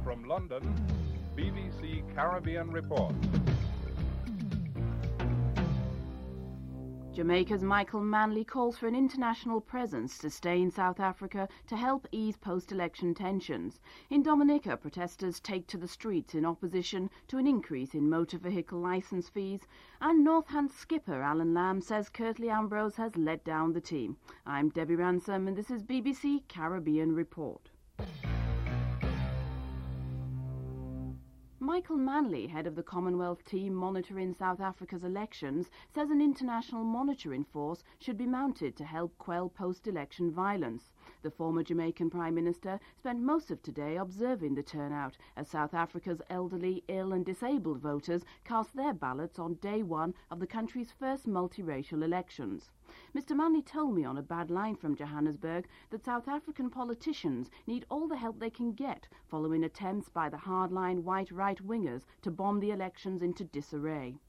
From London, BBC Caribbean Report. Jamaica's Michael Manley calls for an international presence to stay in South Africa to help ease post-election tensions. In Dominica, protesters take to the streets in opposition to an increase in motor vehicle licence fees. And Northants skipper Alan Lamb says Curtly Ambrose has let down the team. I'm Debbie Ransom and this is BBC Caribbean Report. Michael Manley, head of the Commonwealth team monitoring South Africa's elections, says an international monitoring force should be mounted to help quell post-election violence. The former Jamaican Prime Minister spent most of today observing the turnout as South Africa's elderly, ill and disabled voters cast their ballots on day one of the country's first multiracial elections. Mr Manley told me on a bad line from Johannesburg that South African politicians need all the help they can get following attempts by the hardline white right-wingers to bomb the elections into disarray.